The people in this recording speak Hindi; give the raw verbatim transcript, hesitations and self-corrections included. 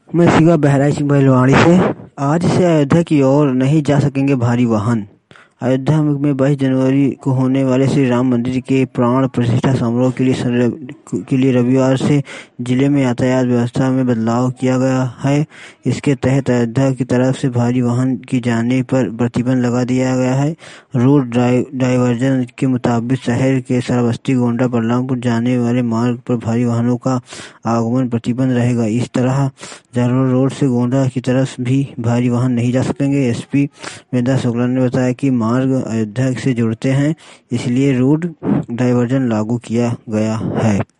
मैं सीगा बहराइच भैलवाड़ी से। आज से अयोध्या की ओर नहीं जा सकेंगे भारी वाहन। अयोध्या में बाईस जनवरी को होने वाले श्री राम मंदिर के प्राण प्रतिष्ठा समारोह के लिए के लिए रविवार से जिले में यातायात व्यवस्था में बदलाव किया गया है। इसके तहत अयोध्या की तरफ से भारी वाहन की जाने पर प्रतिबंध लगा दिया गया है। रोड डाइवर्जन के मुताबिक शहर के श्रावस्ती, गोंडा, बलरामपुर जाने वाले मार्ग पर भारी वाहनों का आगमन प्रतिबंध रहेगा। इस तरह जालौर रोड से गोंडा की तरफ भी भारी वाहन नहीं जा सकेंगे। एसपी मेधा शुक्ला ने बताया कि मार्ग अयोध्या से जुड़ते हैं, इसलिए रोड डाइवर्जन लागू किया गया है।